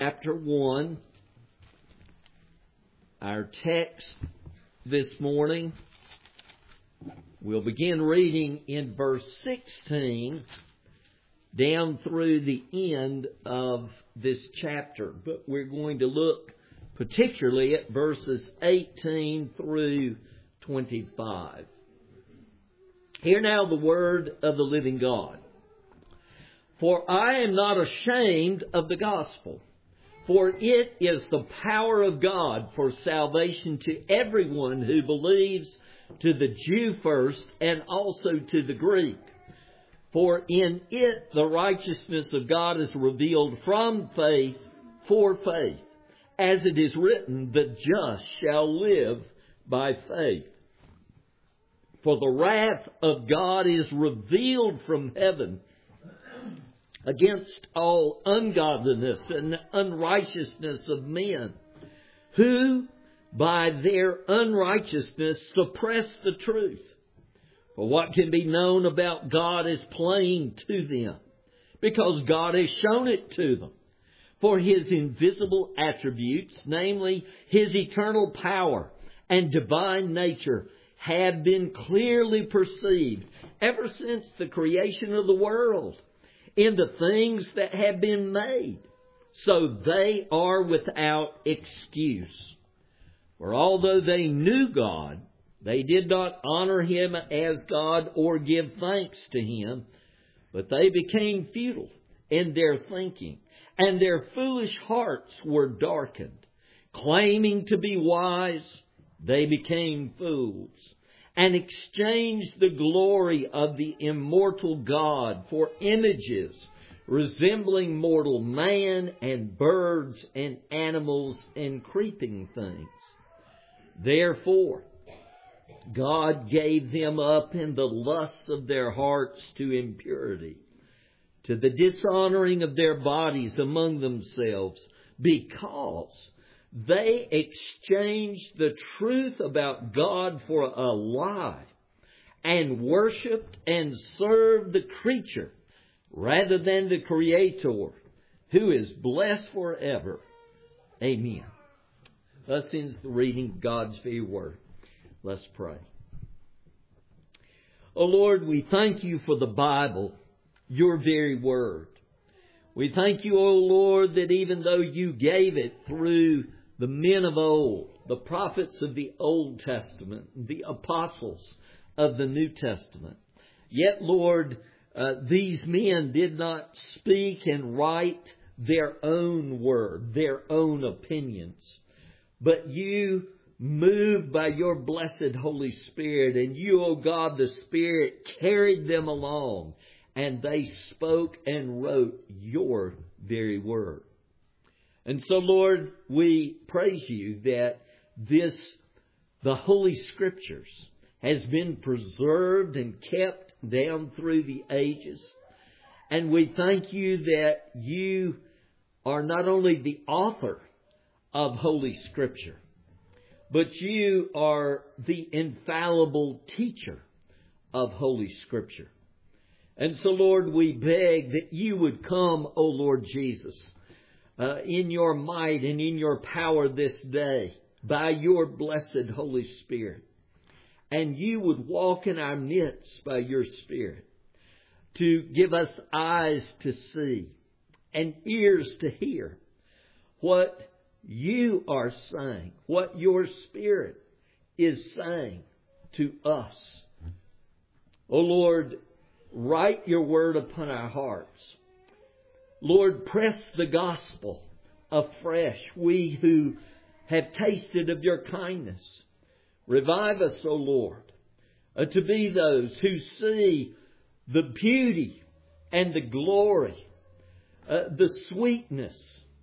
chapter 1. Our text this morning, we'll begin reading in verse 16 down through the end of this chapter. But we're going to look particularly at verses 18 through 25. Hear now the word of the living God. For I am not ashamed of the gospel, for it is the power of God for salvation to everyone who believes, to the Jew first and also to the Greek. For in it the righteousness of God is revealed from faith for faith, as it is written, the just shall live by faith. For the wrath of God is revealed from heaven against all ungodliness and unrighteousness of men, who by their unrighteousness suppress the truth. For what can be known about God is plain to them, because God has shown it to them. For His invisible attributes, namely His eternal power and divine nature, have been clearly perceived ever since the creation of the world in the things that have been made, so they are without excuse. For although they knew God, they did not honor Him as God or give thanks to Him, but they became futile in their thinking, and their foolish hearts were darkened. Claiming to be wise, they became fools, and exchanged the glory of the immortal God for images resembling mortal man and birds and animals and creeping things. Therefore, God gave them up in the lusts of their hearts to impurity, to the dishonoring of their bodies among themselves, because they exchanged the truth about God for a lie, and worshipped and served the creature rather than the Creator, who is blessed forever. Amen. Thus ends the reading of God's very word. Let's pray. O Lord, we thank You for the Bible, Your very word. We thank You, O Lord, that even though You gave it through the men of old, the prophets of the Old Testament, the apostles of the New Testament, yet, Lord, these men did not speak and write their own word, their own opinions, but You moved by Your blessed Holy Spirit, and You, O God, the Spirit, carried them along, and they spoke and wrote Your very word. And so, Lord, we praise You that the Holy Scriptures, has been preserved and kept down through the ages. And we thank You that You are not only the author of Holy Scripture, but You are the infallible teacher of Holy Scripture. And so, Lord, we beg that You would come, O Lord Jesus, in Your might and in Your power this day, by Your blessed Holy Spirit. And You would walk in our midst by Your Spirit, to give us eyes to see and ears to hear what You are saying, what Your Spirit is saying to us. O Lord, write Your word upon our hearts. Lord, press the gospel afresh, we who have tasted of Your kindness. Revive us, O Lord, to be those who see the beauty and the glory, the sweetness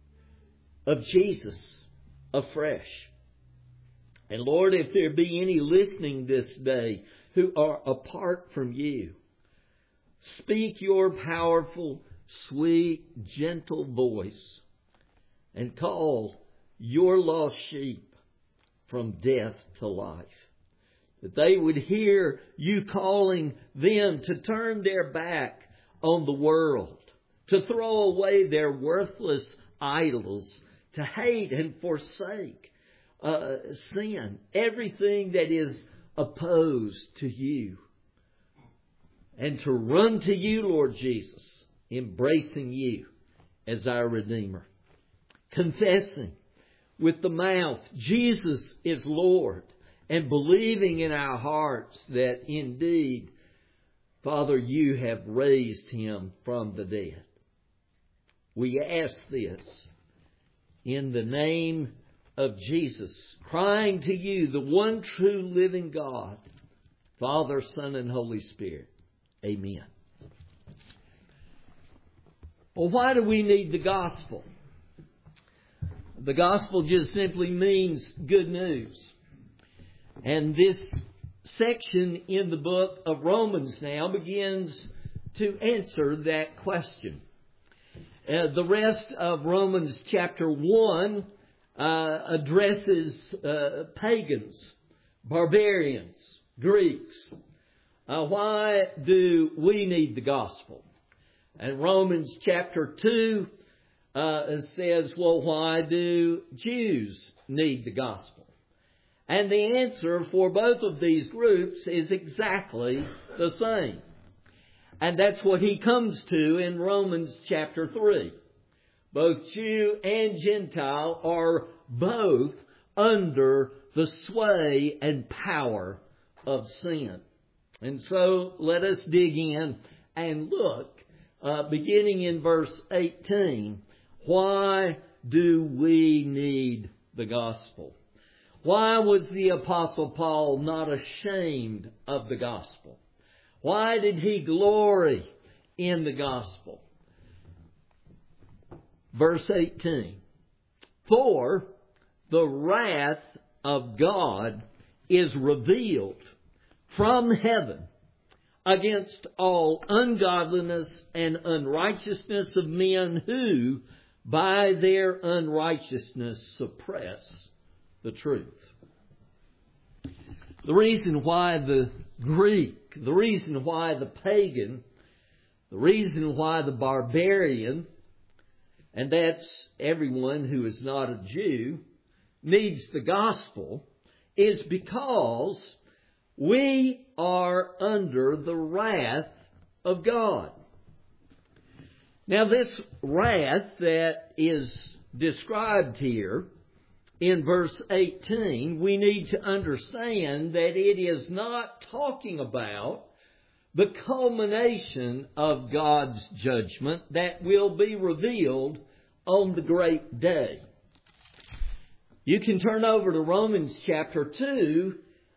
of Jesus afresh. And Lord, if there be any listening this day who are apart from You, speak Your powerful, sweet, gentle voice and call Your lost sheep from death to life. That they would hear You calling them to turn their back on the world, to throw away their worthless idols, to hate and forsake sin, everything that is opposed to you, and to run to you, Lord Jesus, embracing you as our Redeemer. Confessing with the mouth Jesus is Lord, and believing in our hearts that indeed, Father, you have raised Him from the dead. We ask this in the name of Jesus, crying to you, the one true living God, Father, Son, and Holy Spirit. Amen. Well, why do we need the gospel? The gospel just simply means good news. And this section in the book of Romans now begins to answer that question. The rest of Romans chapter 1 addresses pagans, barbarians, Greeks. Why do we need the gospel? And Romans chapter 2 says, well, why do Jews need the gospel? And the answer for both of these groups is exactly the same. And that's what he comes to in Romans chapter 3. Both Jew and Gentile are both under the sway and power of sin. And so let us dig in and look, beginning in verse 18, why do we need the gospel? Why was the Apostle Paul not ashamed of the gospel? Why did he glory in the gospel? Verse 18. For the wrath of God is revealed from heaven against all ungodliness and unrighteousness of men who, by their unrighteousness, suppress the truth. The reason why the Greek, the reason why the pagan, the reason why the barbarian, and that's everyone who is not a Jew, needs the gospel is because we are under the wrath of God. Now this wrath that is described here in verse 18, we need to understand that it is not talking about the culmination of God's judgment that will be revealed on the great day. You can turn over to Romans chapter 2.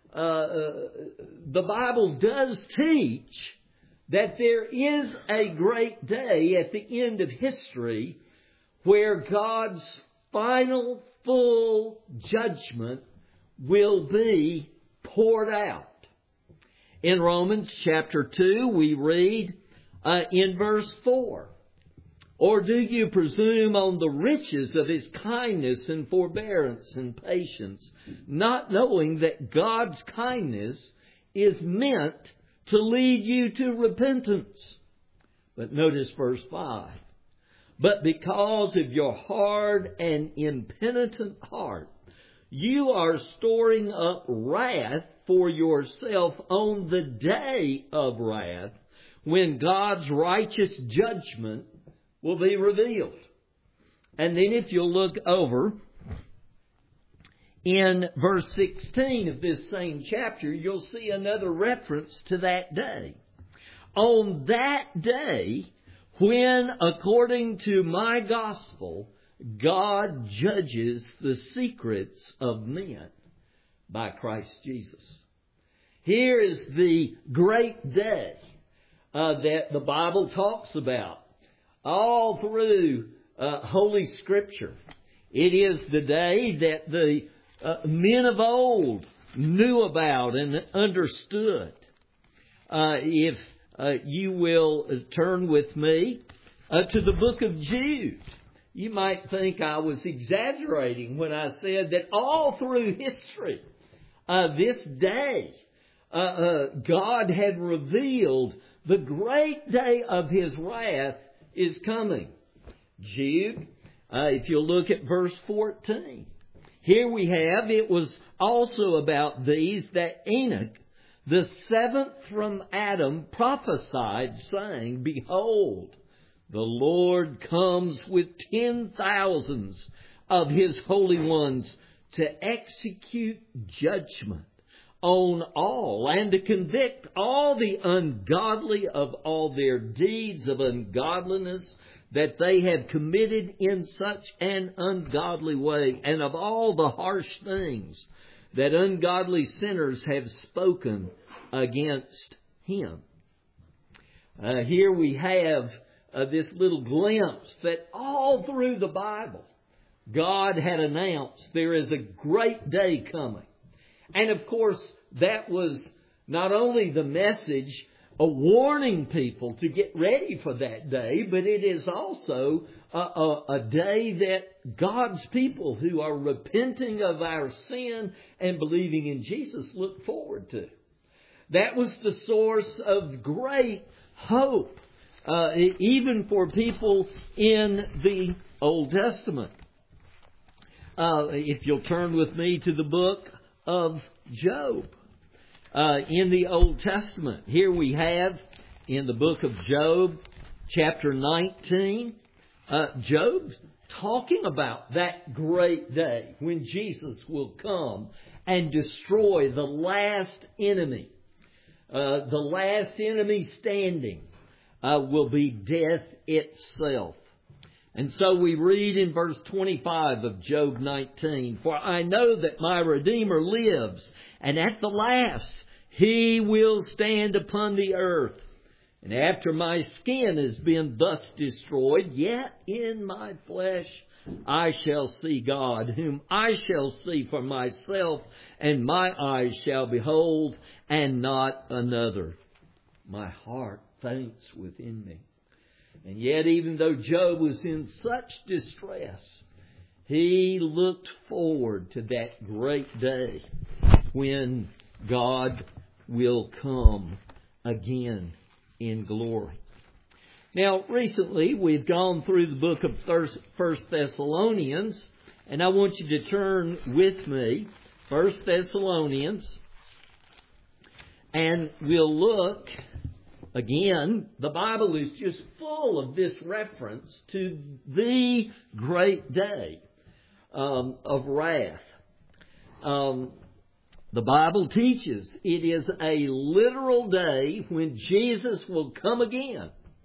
The Bible does teach that there is a great day at the end of history where God's final full judgment will be poured out. In Romans chapter 2 we read in verse 4, or do you presume on the riches of His kindness and forbearance and patience, not knowing that God's kindness is meant to lead you to repentance? But notice verse 5. But because of your hard and impenitent heart, you are storing up wrath for yourself on the day of wrath, when God's righteous judgment will be revealed. And then if you'll look over in verse 16 of this same chapter, you'll see another reference to that day. On that day, when, according to my gospel, God judges the secrets of men by Christ Jesus. Here is the great day that the Bible talks about all through Holy Scripture. It is the day that the men of old knew about and understood. If you will turn with me to the book of Jude. You might think I was exaggerating when I said that all through history, this day, God had revealed the great day of His wrath is coming. Jude If you'll look at verse 14. Here we have, it was also about these that Enoch, the seventh from Adam, prophesied, saying, Behold, the Lord comes with 10,000s of His holy ones to execute judgment on all and to convict all the ungodly of all their deeds of ungodliness that they have committed in such an ungodly way, and of all the harsh things that ungodly sinners have spoken against Him. Here we have this little glimpse that all through the Bible, God had announced there is a great day coming. And of course, that was not only the message warning people to get ready for that day, but it is also a day that God's people who are repenting of our sin and believing in Jesus look forward to. That was the source of great hope, even for people in the Old Testament. If you'll turn with me to the book of Job. In the Old Testament, here we have in the book of Job, chapter 19, Job talking about that great day when Jesus will come and destroy the last enemy. The last enemy standing will be death itself. And so we read in verse 25 of Job 19, For I know that my Redeemer lives, and at the last He will stand upon the earth. And after my skin has been thus destroyed, yet in my flesh I shall see God, whom I shall see for myself, and my eyes shall behold, and not another. My heart faints within me. And yet, even though Job was in such distress, he looked forward to that great day when God will come again in glory. Now, recently we've gone through the book of 1 Thessalonians, and I want you to turn with me, 1 Thessalonians, and we'll look. Again, the Bible is just full of this reference to the great day of wrath. The Bible teaches it is a literal day when Jesus will come again.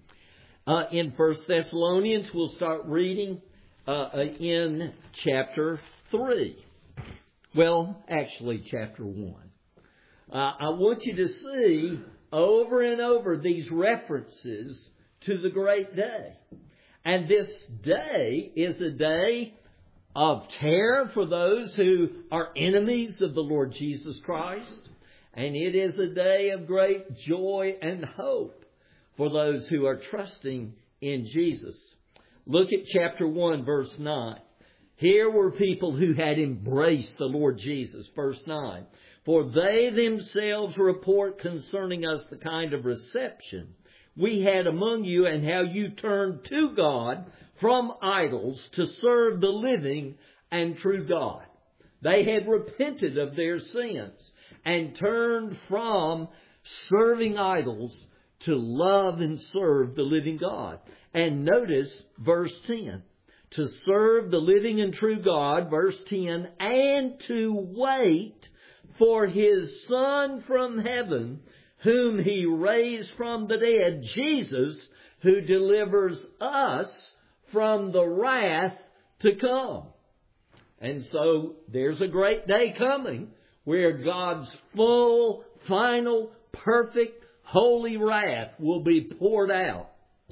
In 1 Thessalonians, we'll start reading in chapter 3. Well, actually, chapter 1. I want you to see over and over these references to the great day. And this day is a day of terror for those who are enemies of the Lord Jesus Christ. And it is a day of great joy and hope for those who are trusting in Jesus. Look at chapter 1, verse 9. Here were people who had embraced the Lord Jesus. Verse 9. For they themselves report concerning us the kind of reception we had among you, and how you turned to God from idols to serve the living and true God. They had repented of their sins and turned from serving idols to love and serve the living God. And notice verse 10. To serve the living and true God, verse 10, and to wait for His Son from heaven, whom He raised from the dead, Jesus, who delivers us from the wrath to come. And so there's a great day coming where God's full, final, perfect, holy wrath will be poured out.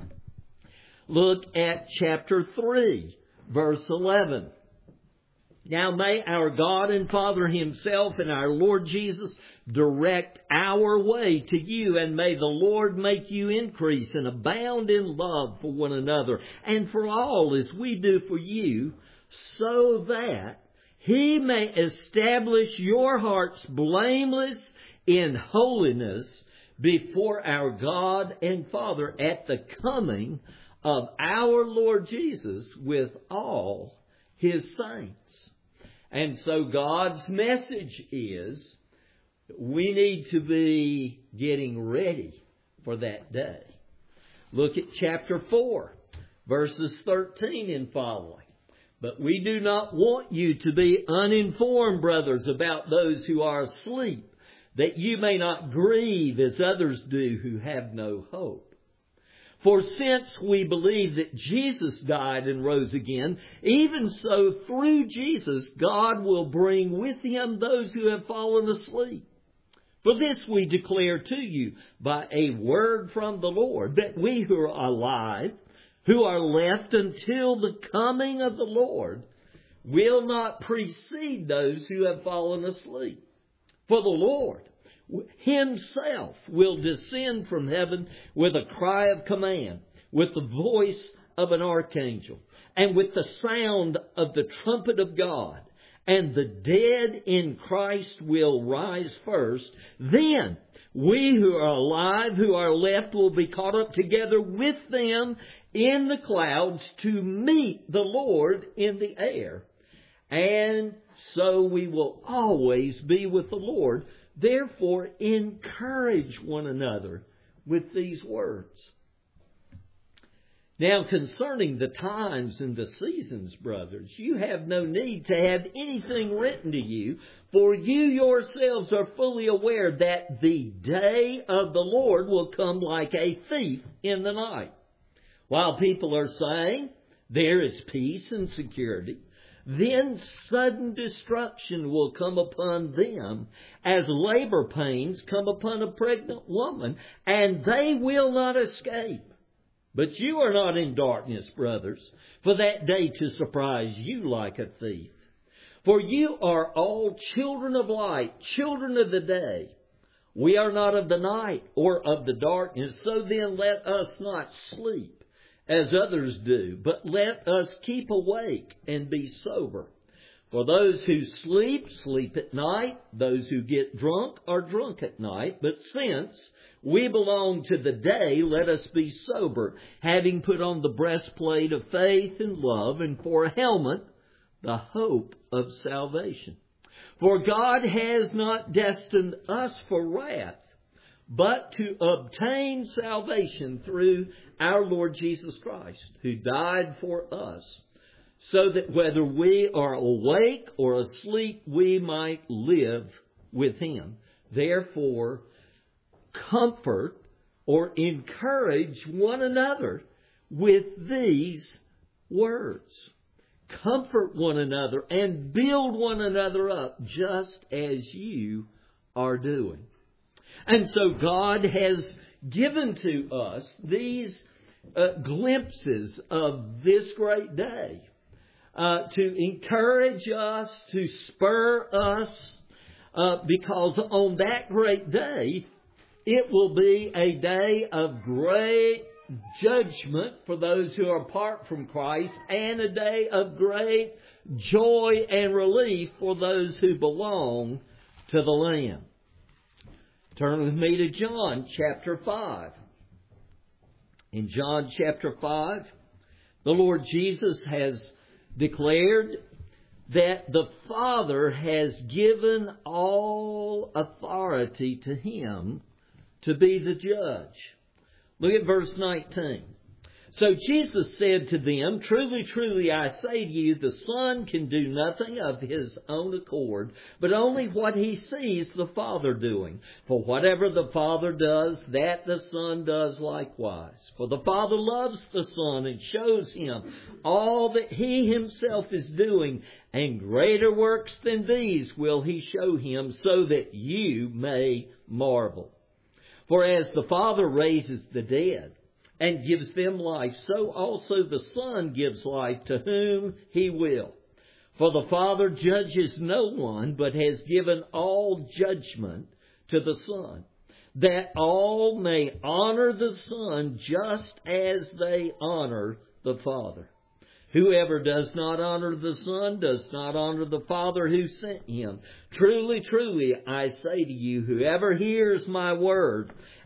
Look at chapter 3, verse 11. Now may our God and Father Himself and our Lord Jesus direct our way to you, and may the Lord make you increase and abound in love for one another and for all as we do for you, so that He may establish your hearts blameless in holiness before our God and Father at the coming of our Lord Jesus with all His saints. And so God's message is we need to be getting ready for that day. Look at chapter 4, verses 13 and following. But we do not want you to be uninformed, brothers, about those who are asleep, that you may not grieve as others do who have no hope. For since we believe that Jesus died and rose again, even so through Jesus God will bring with Him those who have fallen asleep. For this we declare to you by a word from the Lord, that we who are alive, who are left until the coming of the Lord, will not precede those who have fallen asleep. For the Lord Himself will descend from heaven with a cry of command, with the voice of an archangel, and with the sound of the trumpet of God. And the dead in Christ will rise first. Then we who are alive, who are left, will be caught up together with them in the clouds to meet the Lord in the air. And so we will always be with the Lord. Therefore, encourage one another with these words. Now, concerning the times and the seasons, brothers, you have no need to have anything written to you, for you yourselves are fully aware that the day of the Lord will come like a thief in the night. While people are saying there is peace and security, then sudden destruction will come upon them as labor pains come upon a pregnant woman, and they will not escape. But you are not in darkness, brothers, for that day to surprise you like a thief. For you are all children of light, children of the day. We are not of the night or of the darkness, so then let us not sleep as others do, but let us keep awake and be sober. For those who sleep, sleep at night. Those who get drunk are drunk at night. But since we belong to the day, let us be sober, having put on the breastplate of faith and love, and for a helmet, the hope of salvation. For God has not destined us for wrath, but to obtain salvation through our Lord Jesus Christ, who died for us, so that whether we are awake or asleep, we might live with Him. Therefore, comfort or encourage one another with these words. Comfort one another and build one another up, just as you are doing. And so God has given to us these glimpses of this great day to encourage us, to spur us, because on that great day, it will be a day of great judgment for those who are apart from Christ, and a day of great joy and relief for those who belong to the Lamb. Turn with me to John chapter 5. In John chapter 5, the Lord Jesus has declared that the Father has given all authority to Him to be the judge. Look at verse 19. So Jesus said to them, Truly, truly, I say to you, the Son can do nothing of His own accord, but only what He sees the Father doing. For whatever the Father does, that the Son does likewise. For the Father loves the Son and shows Him all that He Himself is doing, and greater works than these will He show Him, so that you may marvel. For as the Father raises the dead and gives them life, so also the Son gives life to whom He will. For the Father judges no one, but has given all judgment to the Son, that all may honor the Son just as they honor the Father. Whoever does not honor the Son does not honor the Father who sent Him. Truly, truly, I say to you, whoever hears my word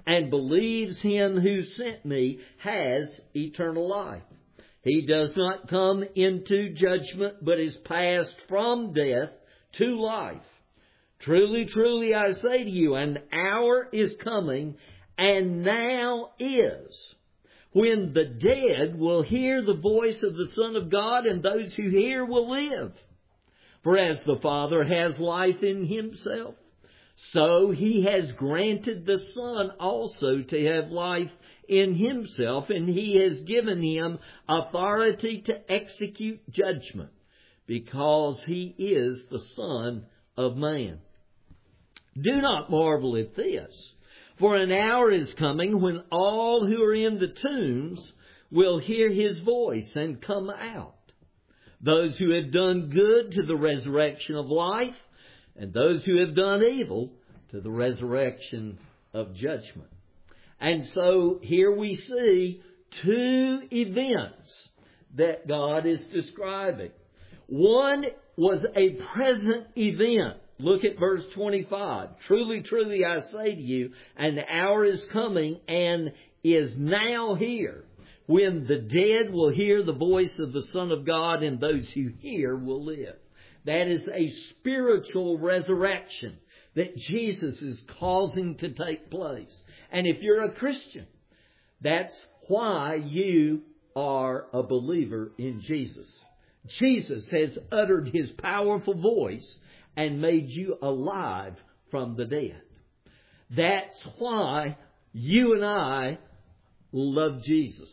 and believes Him who sent me has eternal life. He does not come into judgment, but is passed from death to life. Truly, truly, I say to you, an hour is coming, and now is, when the dead will hear the voice of the Son of God, and those who hear will live. For as the Father has life in Himself, so He has granted the Son also to have life in Himself, and He has given Him authority to execute judgment, because He is the Son of Man. Do not marvel at this, for an hour is coming when all who are in the tombs will hear His voice and come out. Those who have done good to the resurrection of life, and those who have done evil to the resurrection of judgment. And so here we see two events that God is describing. One was a present event. Look at verse 25. Truly, truly, I say to you, an hour is coming and is now here, when the dead will hear the voice of the Son of God, and those who hear will live. That is a spiritual resurrection that Jesus is causing to take place. And if you're a Christian, that's why you are a believer in Jesus. Jesus has uttered His powerful voice and made you alive from the dead. That's why you and I love Jesus.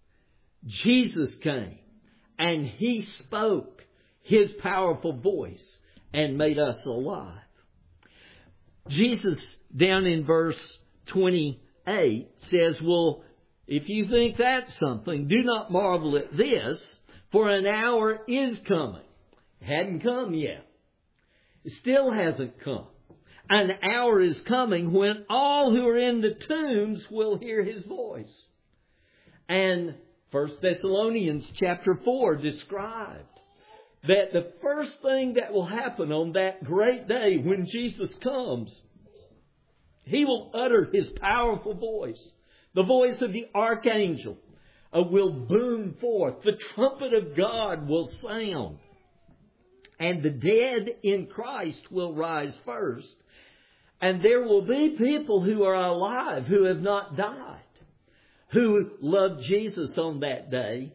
Jesus came and He spoke His powerful voice and made us alive. Jesus, down in verse 28, says, well, if you think that's something, do not marvel at this, for an hour is coming. It hadn't come yet. It still hasn't come. An hour is coming when all who are in the tombs will hear His voice. And 1 Thessalonians chapter 4 described that the first thing that will happen on that great day when Jesus comes, He will utter His powerful voice. The voice of the archangel will boom forth. The trumpet of God will sound. And the dead in Christ will rise first. And there will be people who are alive who have not died, who love Jesus on that day.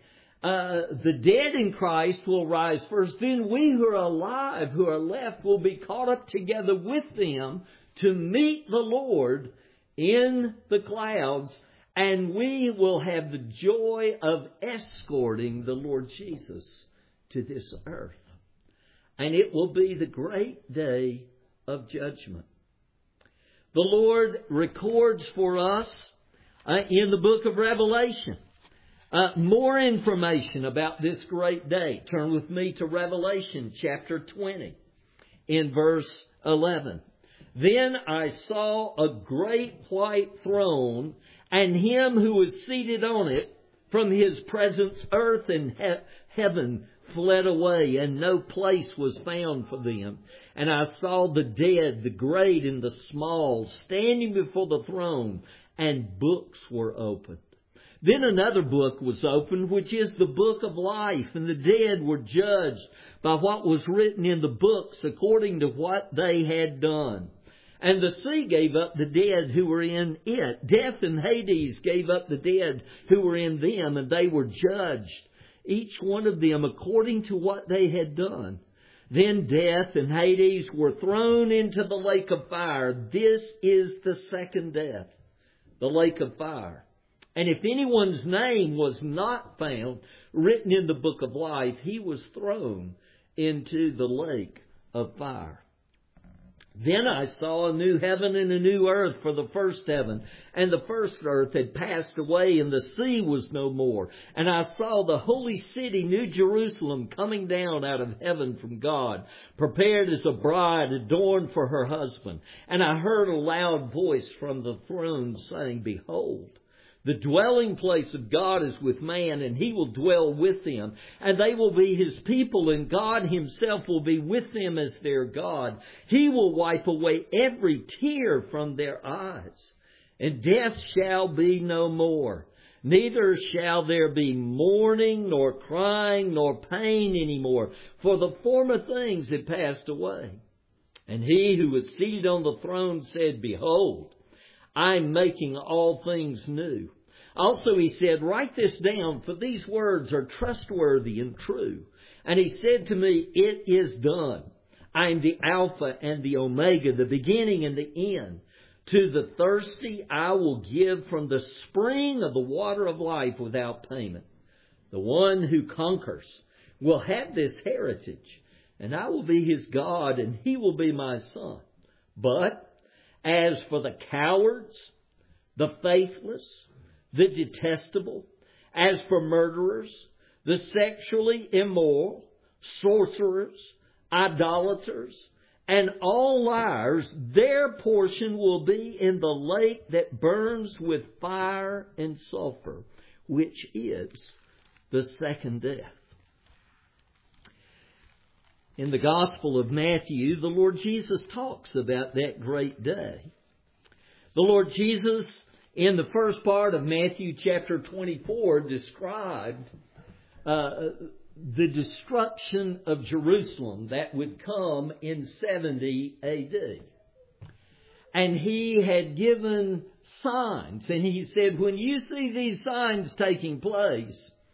The dead in Christ will rise first. Then we who are alive, who are left, will be caught up together with them to meet the Lord in the clouds. And we will have the joy of escorting the Lord Jesus to this earth. And it will be the great day of judgment. The Lord records for us in the book of Revelation more information about this great day. Turn with me to Revelation chapter 20 in verse 11. Then I saw a great white throne, and Him who was seated on it. From His presence earth and heaven fled away, and no place was found for them. And I saw the dead, the great and the small, standing before the throne, and books were opened. Then another book was opened, which is the book of life, and the dead were judged by what was written in the books according to what they had done. And the sea gave up the dead who were in it. Death and Hades gave up the dead who were in them, and they were judged, each one of them according to what they had done. Then death and Hades were thrown into the lake of fire. This is the second death, the lake of fire. And if anyone's name was not found written in the book of life, he was thrown into the lake of fire. Then I saw a new heaven and a new earth, for the first heaven and the first earth had passed away, and the sea was no more. And I saw the holy city, New Jerusalem, coming down out of heaven from God, prepared as a bride adorned for her husband. And I heard a loud voice from the throne saying, Behold, the dwelling place of God is with man, and He will dwell with them. And they will be His people, and God Himself will be with them as their God. He will wipe away every tear from their eyes. and death shall be no more. Neither shall there be mourning, nor crying, nor pain any more, for the former things have passed away. And he who was seated on the throne said, Behold, I am making all things new. Also he said, Write this down, for these words are trustworthy and true. And he said to me, It is done. I am the Alpha and the Omega, the beginning and the end. To the thirsty I will give from the spring of the water of life without payment. The one who conquers will have this heritage, and I will be his God, and he will be my son. But as for the cowards, the faithless, the detestable, as for murderers, the sexually immoral, sorcerers, idolaters, and all liars, their portion will be in the lake that burns with fire and sulfur, which is the second death. In the Gospel of Matthew, the Lord Jesus talks about that great day. The Lord Jesus, in the first part of Matthew chapter 24, described the destruction of Jerusalem that would come in 70 A.D. And he had given signs, and he said, when you see these signs taking place,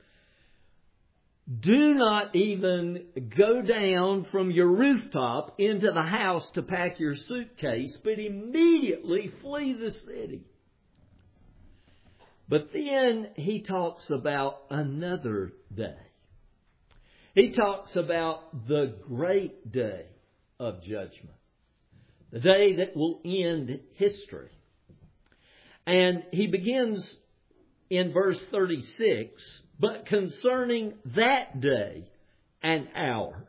do not even go down from your rooftop into the house to pack your suitcase, but immediately flee the city. But then he talks about another day. He talks about the great day of judgment, the day that will end history. And he begins in verse 36, but concerning that day and hour,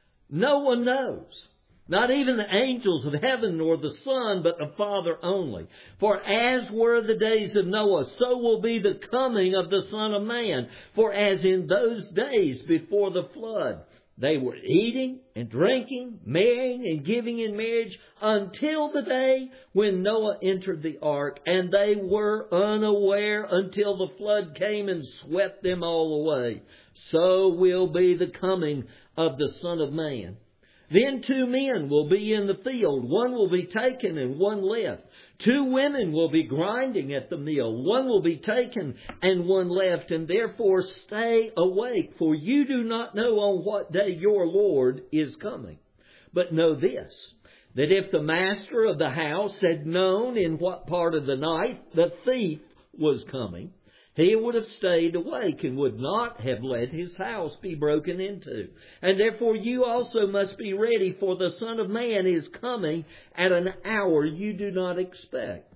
no one knows, not even the angels of heaven nor the Son, but the Father only. For as were the days of Noah, so will be the coming of the Son of Man. For as in those days before the flood, they were eating and drinking, marrying and giving in marriage until the day when Noah entered the ark, and they were unaware until the flood came and swept them all away. So will be the coming of the Son of Man. Then 2 men will be in the field. One will be taken and one left. 2 women will be grinding at the mill. One will be taken and one left. And therefore stay awake, for you do not know on what day your Lord is coming. But know this, that if the master of the house had known in what part of the night the thief was coming, he would have stayed awake and would not have let his house be broken into. And therefore you also must be ready, for the Son of Man is coming at an hour you do not expect.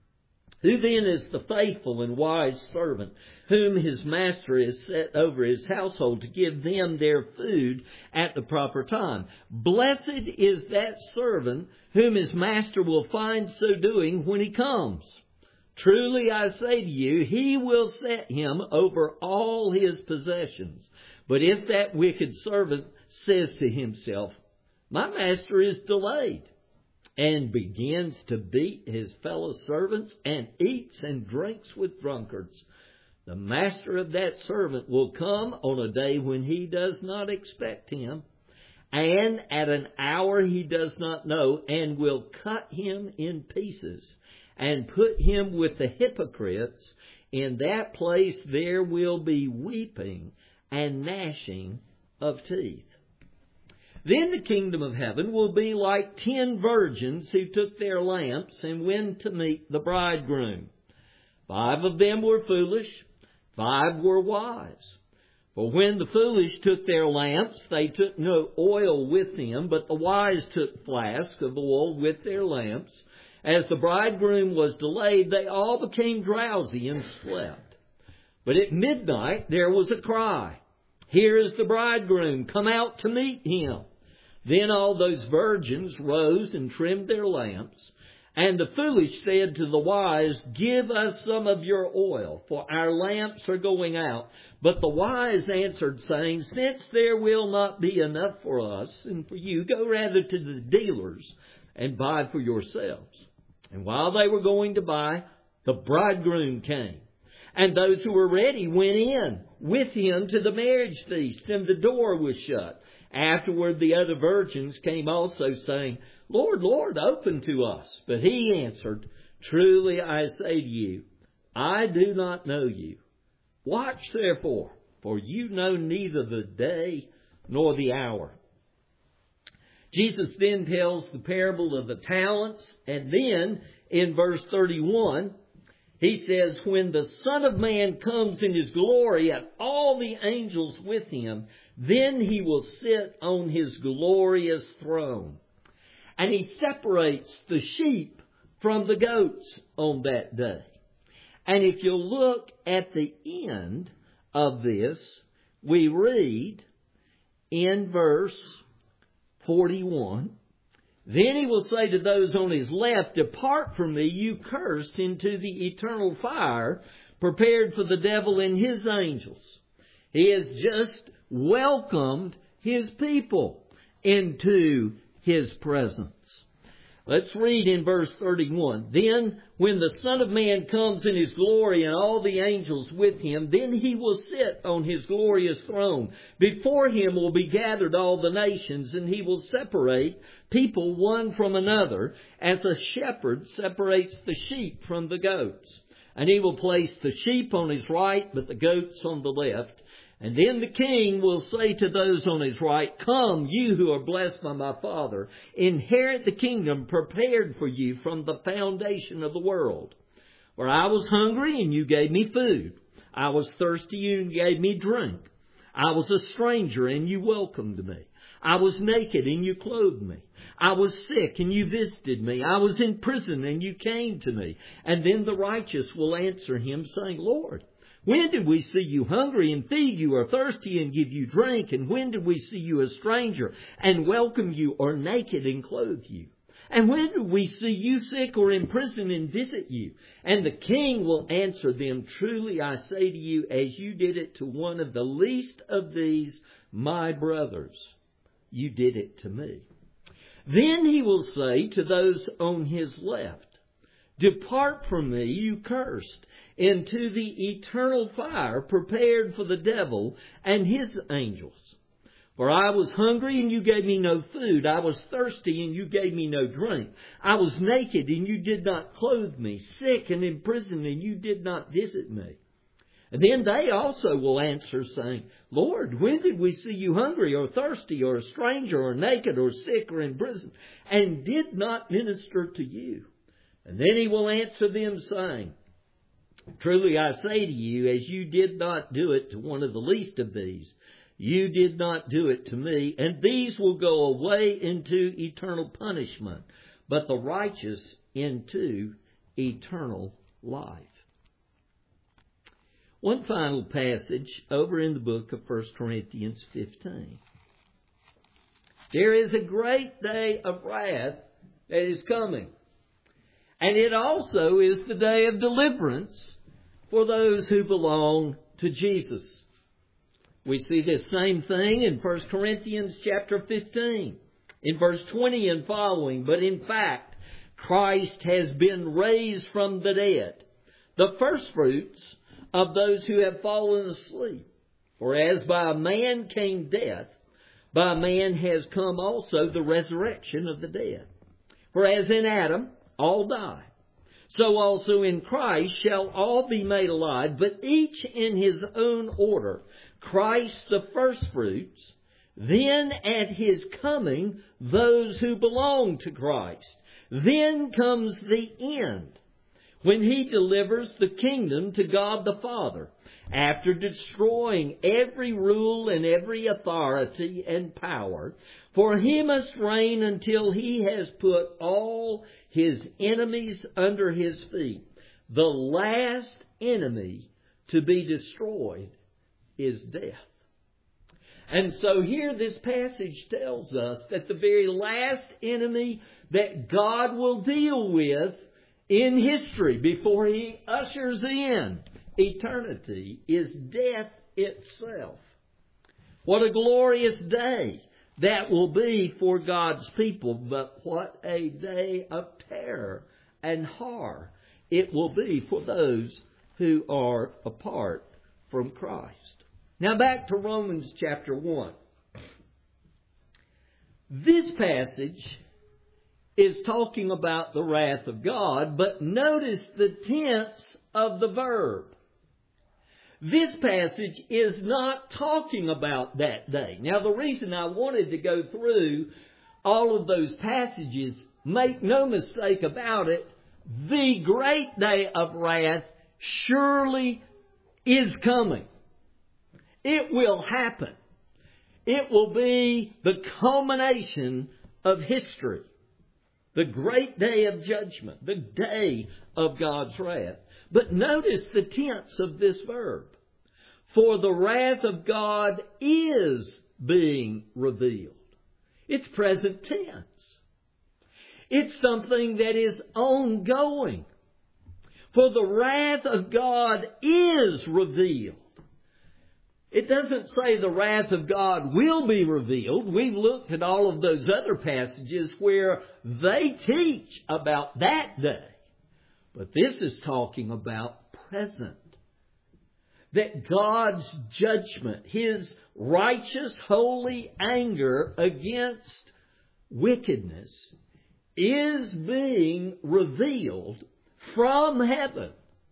Who then is the faithful and wise servant, whom his master has set over his household to give them their food at the proper time? Blessed is that servant whom his master will find so doing when he comes. Truly I say to you, he will set him over all his possessions. But if that wicked servant says to himself, my master is delayed, and begins to beat his fellow servants and eats and drinks with drunkards, the master of that servant will come on a day when he does not expect him, and at an hour he does not know, and will cut him in pieces and put him with the hypocrites. In that place there will be weeping and gnashing of teeth. Then the kingdom of heaven will be like 10 virgins who took their lamps and went to meet the bridegroom. 5 of them were foolish, 5 were wise. For when the foolish took their lamps, they took no oil with them, but the wise took flasks of oil with their lamps. As the bridegroom was delayed, they all became drowsy and slept. But at midnight there was a cry, here is the bridegroom, come out to meet him. Then all those virgins rose and trimmed their lamps. And the foolish said to the wise, give us some of your oil, for our lamps are going out. But the wise answered, saying, since there will not be enough for us and for you, go rather to the dealers and buy for yourselves. And while they were going to buy, The bridegroom came, and those who were ready went in with him to the marriage feast, and the door was shut. Afterward the other virgins came also, saying, Lord, Lord, open to us. But he answered, Truly I say to you, I do not know you. Watch therefore, for you know neither the day nor the hour. Jesus then tells the parable of the talents, and then in verse 31, he says, When the Son of Man comes in his glory and all the angels with him, then he will sit on his glorious throne. And he separates the sheep from the goats on that day. And if you look at the end of this, we read in verse 41, Then he will say to those on his left, Depart from me, you cursed, into the eternal fire, prepared for the devil and his angels. He has just welcomed his people into his presence. Let's read in verse 31. Then when the Son of Man comes in his glory and all the angels with him, then he will sit on his glorious throne. Before him will be gathered all the nations, and he will separate people one from another, as a shepherd separates the sheep from the goats. And he will place the sheep on his right, but the goats on the left. And then the King will say to those on his right, Come, you who are blessed by my Father, inherit the kingdom prepared for you from the foundation of the world. For I was hungry, and you gave me food. I was thirsty, and you gave me drink. I was a stranger, and you welcomed me. I was naked, and you clothed me. I was sick, and you visited me. I was in prison, and you came to me. And then the righteous will answer him, saying, Lord, when did we see you hungry and feed you, or thirsty and give you drink? And when did we see you a stranger and welcome you, or naked and clothe you? And when did we see you sick or in prison and visit you? And the King will answer them, Truly I say to you, as you did it to one of the least of these, my brothers, you did it to me. Then he will say to those on his left, Depart from me, you cursed, into the eternal fire prepared for the devil and his angels. For I was hungry, and you gave me no food. I was thirsty, and you gave me no drink. I was naked, and you did not clothe me. Sick and in prison, and you did not visit me. And then they also will answer, saying, Lord, when did we see you hungry, or thirsty, or a stranger, or naked, or sick, or in prison, and did not minister to you? And then he will answer them, saying, Truly I say to you, as you did not do it to one of the least of these, you did not do it to me. And these will go away into eternal punishment, but the righteous into eternal life. One final passage over in the book of 1 Corinthians 15. There is a great day of wrath that is coming. And it also is the day of deliverance for those who belong to Jesus. We see this same thing in 1 Corinthians chapter 15, in verse 20 and following. But in fact, Christ has been raised from the dead, the firstfruits of those who have fallen asleep. For as by a man came death, by a man has come also the resurrection of the dead. For as in Adam all die, so also in Christ shall all be made alive, but each in his own order. Christ the firstfruits, then at his coming those who belong to Christ. Then comes the end, when he delivers the kingdom to God the Father, after destroying every rule and every authority and power. For he must reign until he has put all his enemies under his feet. The last enemy to be destroyed is death. And so here this passage tells us that the very last enemy that God will deal with in history before he ushers in eternity is death itself. What a glorious day that will be for God's people, but what a day of terror and horror it will be for those who are apart from Christ. Now back to Romans chapter 1. This passage is talking about the wrath of God, but notice the tense of the verb. This passage is not talking about that day. Now the reason I wanted to go through all of those passages, make no mistake about it, the great day of wrath surely is coming. It will happen. It will be the culmination of history. The great day of judgment. The day of God's wrath. But notice the tense of this verb. For the wrath of God is being revealed. It's present tense. It's something that is ongoing. For the wrath of God is revealed. It doesn't say the wrath of God will be revealed. We've looked at all of those other passages where they teach about that day. But this is talking about present. That God's judgment, His righteous, holy anger against wickedness is being revealed from heaven.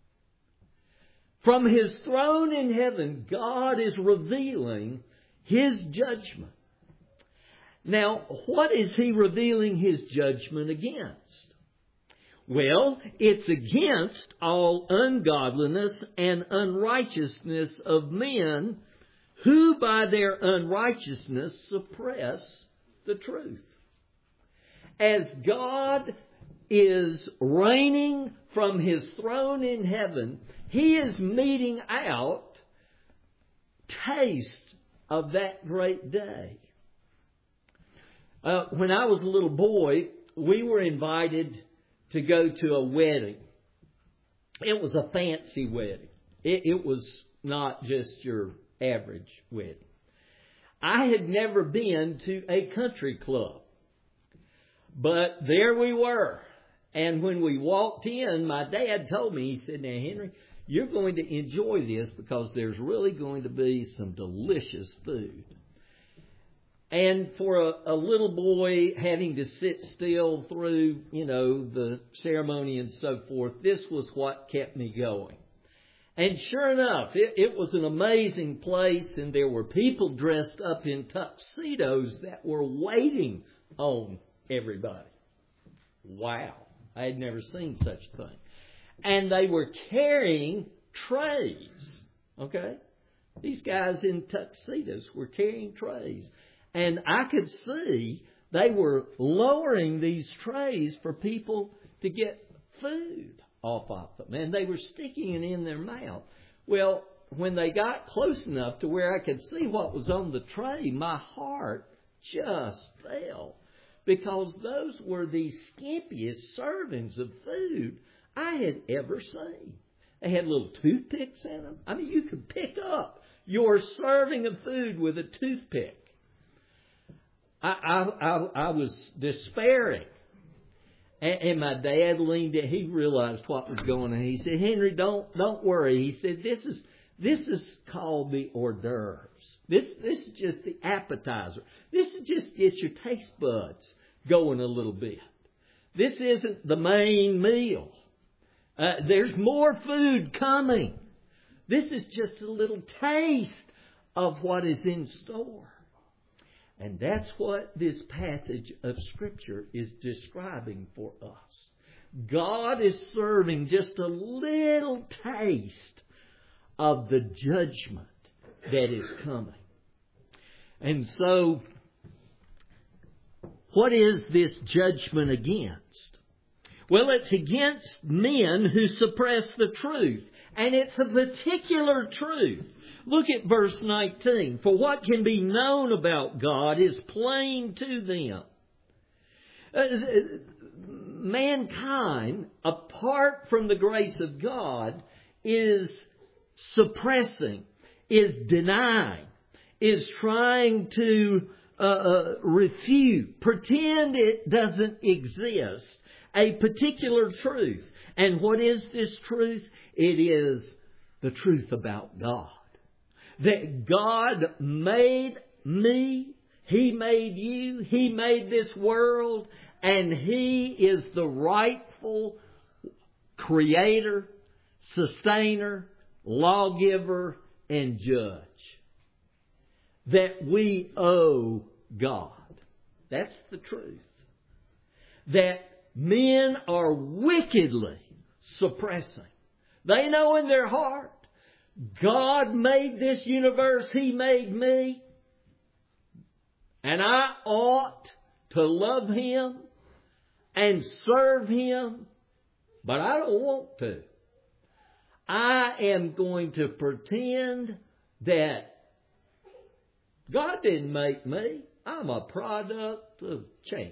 From His throne in heaven, God is revealing His judgment. Now, what is He revealing His judgment against? Well, it's against all ungodliness and unrighteousness of men who by their unrighteousness suppress the truth. As God is reigning from His throne in heaven, He is meting out taste of that great day. When I was a little boy, we were invited to go to a wedding. It was a fancy wedding. It was not just your average wedding. I had never been to a country club. But there we were. And when we walked in, my dad told me, he said, "Now, Henry, you're going to enjoy this because there's really going to be some delicious food." And for a little boy having to sit still through, the ceremony and so forth, this was what kept me going. And sure enough, it was an amazing place, and there were people dressed up in tuxedos that were waiting on everybody. Wow. I had never seen such a thing. And they were carrying trays. Okay? These guys in tuxedos were carrying trays. And I could see they were lowering these trays for people to get food off of them. And they were sticking it in their mouth. Well, when they got close enough to where I could see what was on the tray, my heart just fell. Because those were the skimpiest servings of food I had ever seen. They had little toothpicks in them. I mean, you could pick up your serving of food with a toothpick. I was despairing. And my dad leaned in. He realized what was going on. He said, "Henry, don't worry." He said, This is called the hors d'oeuvres. This is just the appetizer. This is just get your taste buds going a little bit. This isn't the main meal. There's more food coming. This is just a little taste of what is in store. And that's what this passage of Scripture is describing for us. God is serving just a little taste of the judgment that is coming. And so, what is this judgment against? Well, it's against men who suppress the truth. And it's a particular truth. Look at verse 19. For what can be known about God is plain to them. Mankind, apart from the grace of God, is suppressing, is denying, is trying to refute, pretend it doesn't exist, a particular truth. And what is this truth? It is the truth about God. That God made me, He made you, He made this world, and He is the rightful creator, sustainer, lawgiver, and judge. That we owe God. That's the truth. That men are wickedly suppressing. They know in their heart, God made this universe, He made me, and I ought to love Him and serve Him, but I don't want to. I am going to pretend that God didn't make me. I'm a product of chance.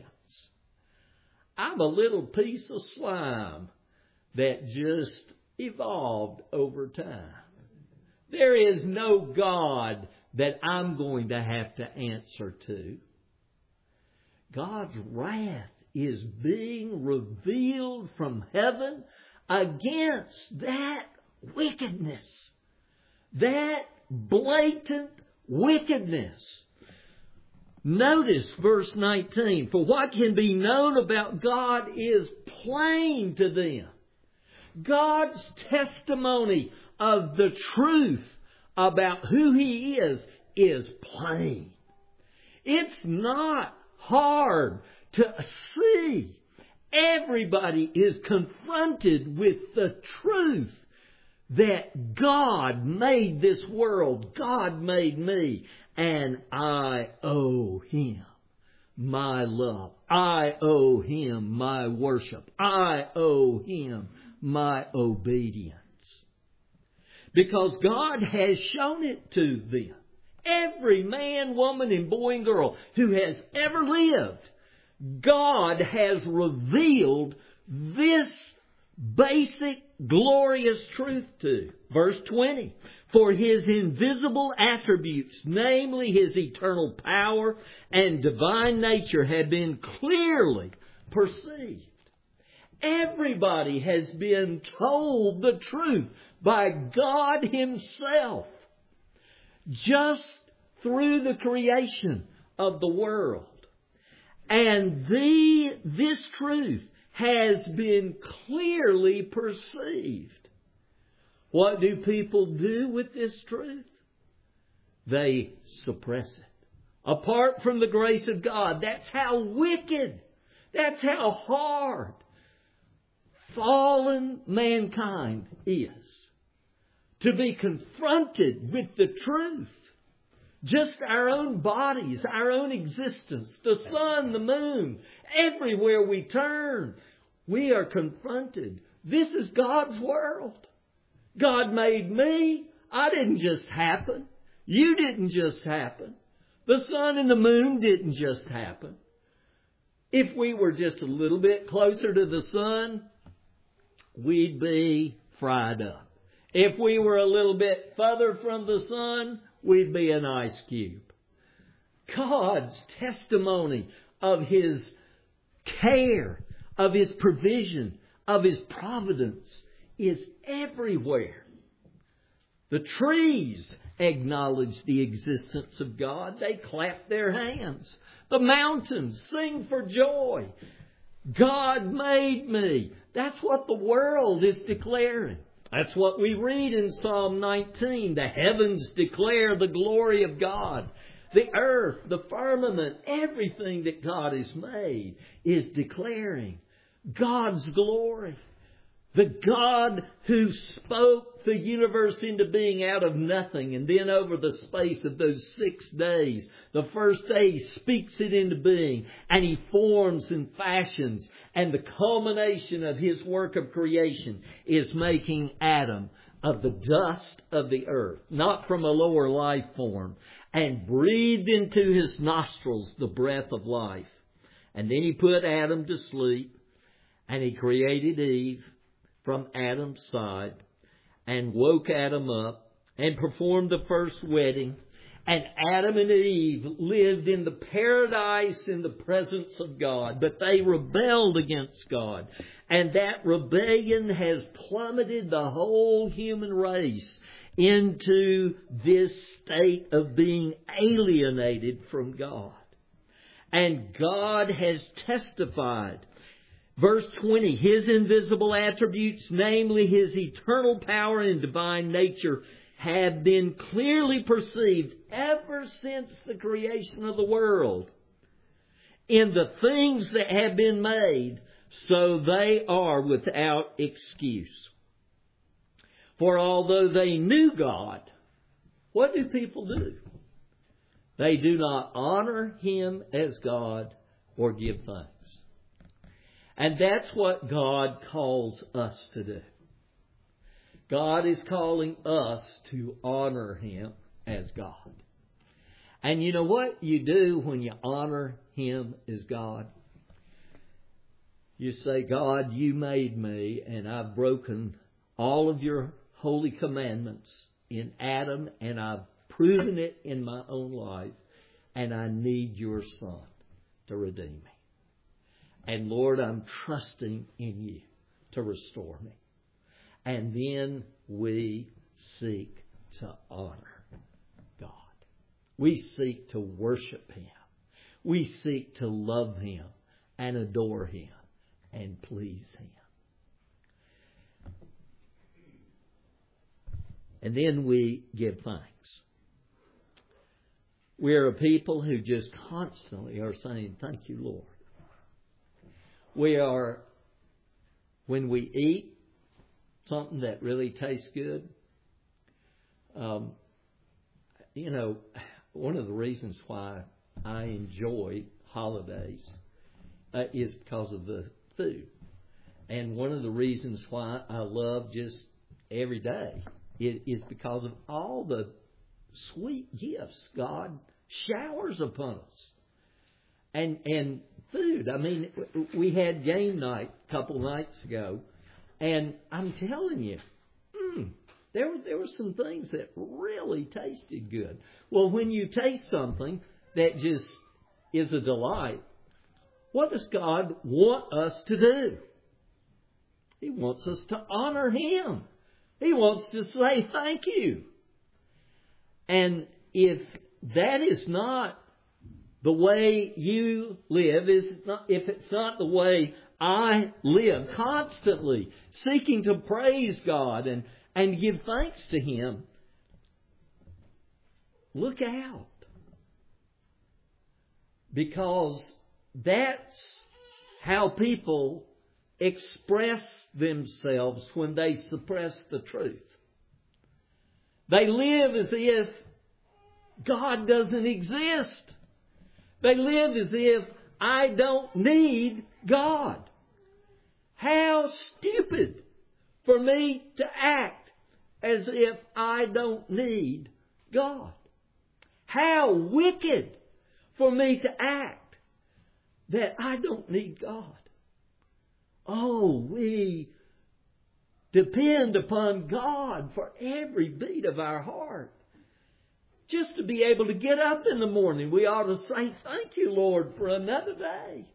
I'm a little piece of slime that just evolved over time. There is no God that I'm going to have to answer to. God's wrath is being revealed from heaven against that wickedness. That blatant wickedness. Notice verse 19. For what can be known about God is plain to them. God's testimony of the truth about who He is plain. It's not hard to see. Everybody is confronted with the truth that God made this world. God made me. And I owe Him my love. I owe Him my worship. I owe Him my obedience. Because God has shown it to them. Every man, woman, and boy and girl who has ever lived, God has revealed this basic, glorious truth to. Verse 20. For His invisible attributes, namely His eternal power and divine nature, have been clearly perceived. Everybody has been told the truth by God Himself, just through the creation of the world. And this truth has been clearly perceived. What do people do with this truth? They suppress it. Apart from the grace of God, that's how wicked, that's how hard fallen mankind is. To be confronted with the truth. Just our own bodies, our own existence, the sun, the moon, everywhere we turn, we are confronted. This is God's world. God made me. I didn't just happen. You didn't just happen. The sun and the moon didn't just happen. If we were just a little bit closer to the sun, we'd be fried up. If we were a little bit further from the sun, we'd be an ice cube. God's testimony of His care, of His provision, of His providence is everywhere. The trees acknowledge the existence of God. They clap their hands. The mountains sing for joy. God made me. That's what the world is declaring. That's what we read in Psalm 19. The heavens declare the glory of God. The earth, the firmament, everything that God has made is declaring God's glory. The God who spoke the universe into being out of nothing, and then over the space of those 6 days, the first day He speaks it into being, and He forms and fashions, and the culmination of His work of creation is making Adam of the dust of the earth, not from a lower life form, and breathed into his nostrils the breath of life. And then He put Adam to sleep, and He created Eve from Adam's side, and woke Adam up, and performed the first wedding, And Adam and Eve lived in the paradise in the presence of God, but they rebelled against God. And that rebellion has plummeted the whole human race into this state of being alienated from God. And God has testified. Verse 20, His invisible attributes, namely His eternal power and divine nature, have been clearly perceived ever since the creation of the world in the things that have been made, so they are without excuse. For although they knew God, what do people do? They do not honor Him as God or give thanks. And that's what God calls us to do. God is calling us to honor Him as God. And you know what you do when you honor Him as God? You say, God, you made me, and I've broken all of your holy commandments in Adam, and I've proven it in my own life, and I need your Son to redeem me. And Lord, I'm trusting in you to restore me. And then we seek to honor God. We seek to worship Him. We seek to love Him and adore Him and please Him. And then we give thanks. We're a people who just constantly are saying, thank you, Lord. We are, when we eat something that really tastes good, one of the reasons why I enjoy holidays is because of the food. And one of the reasons why I love just every day is because of all the sweet gifts God showers upon us. And food. I mean, we had game night a couple nights ago, and I'm telling you, there were some things that really tasted good. Well, when you taste something that just is a delight, what does God want us to do? He wants us to honor Him. He wants to say thank you. And if that is not the way you live, if it's not the way I live, constantly seeking to praise God and give thanks to Him, look out. Because that's how people express themselves when they suppress the truth. They live as if God doesn't exist. They live as if I don't need God. How stupid for me to act as if I don't need God. How wicked for me to act that I don't need God. Oh, we depend upon God for every beat of our heart. Just to be able to get up in the morning, we ought to say, thank you, Lord, for another day.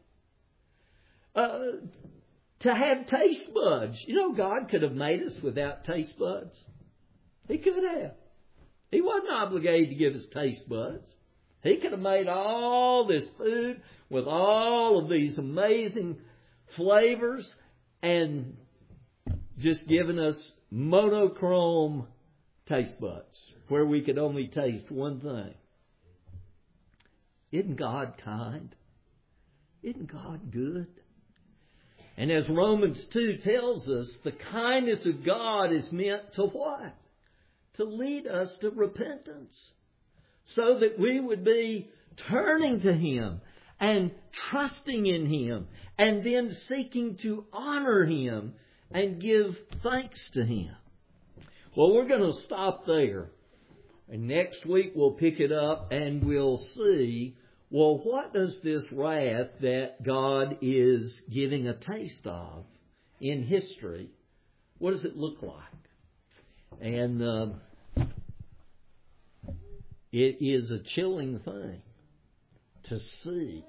To have taste buds. You know, God could have made us without taste buds. He could have. He wasn't obligated to give us taste buds. He could have made all this food with all of these amazing flavors and just given us monochrome taste buds where we could only taste one thing. Isn't God kind? Isn't God good? And as Romans 2 tells us, the kindness of God is meant to what? To lead us to repentance. So that we would be turning to Him and trusting in Him and then seeking to honor Him and give thanks to Him. Well, we're going to stop there. And next week we'll pick it up and we'll see, well, what does this wrath that God is giving a taste of in history, what does it look like? And It is a chilling thing to see.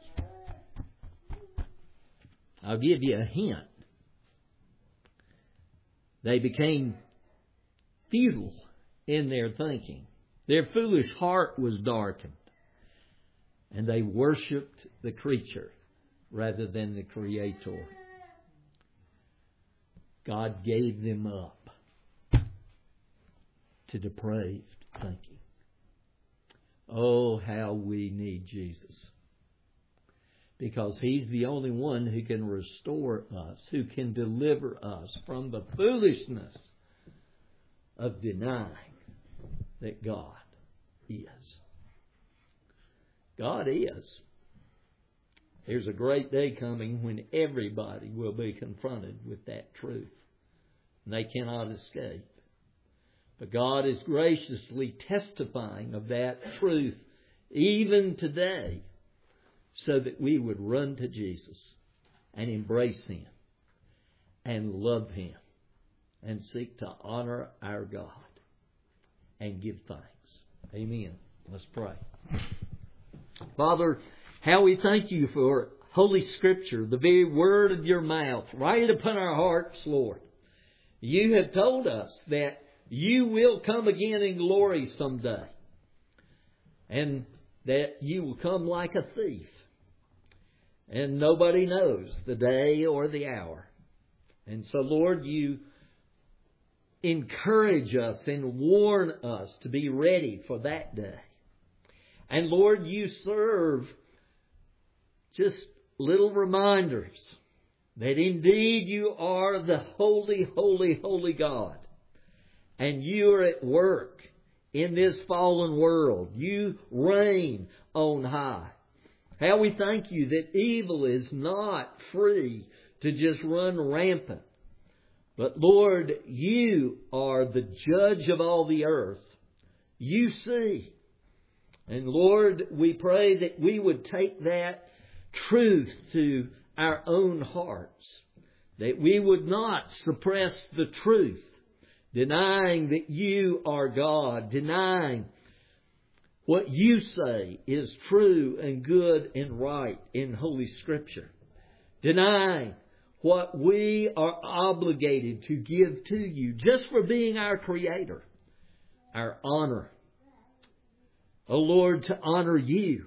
I'll give you a hint. They became futile in their thinking. Their foolish heart was darkened. And they worshipped the creature rather than the Creator. God gave them up to depraved thinking. Oh, how we need Jesus. Because He's the only one who can restore us, who can deliver us from the foolishness of denying that God is. God is. There's a great day coming when everybody will be confronted with that truth. And they cannot escape. But God is graciously testifying of that truth even today, so that we would run to Jesus and embrace Him and love Him and seek to honor our God and give thanks. Amen. Let's pray. Father, how we thank You for Holy Scripture, the very word of Your mouth, right upon our hearts, Lord. You have told us that You will come again in glory someday, and that You will come like a thief. And nobody knows the day or the hour. And so, Lord, You encourage us and warn us to be ready for that day. And Lord, You serve just little reminders that indeed You are the holy, holy, holy God. And You are at work in this fallen world. You reign on high. How we thank You that evil is not free to just run rampant. But Lord, You are the judge of all the earth. You see. And Lord, we pray that we would take that truth to our own hearts. That we would not suppress the truth, denying that You are God, denying what You say is true and good and right in Holy Scripture. Denying what we are obligated to give to You just for being our Creator. Our honor. Oh Lord, to honor You.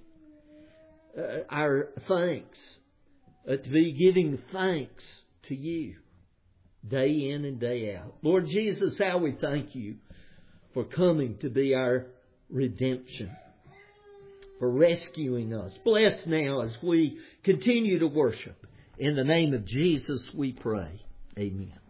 Our thanks. To be giving thanks to You. Day in and day out. Lord Jesus, how we thank You for coming to be our redemption, for rescuing us. Bless now as we continue to worship. In the name of Jesus we pray. Amen.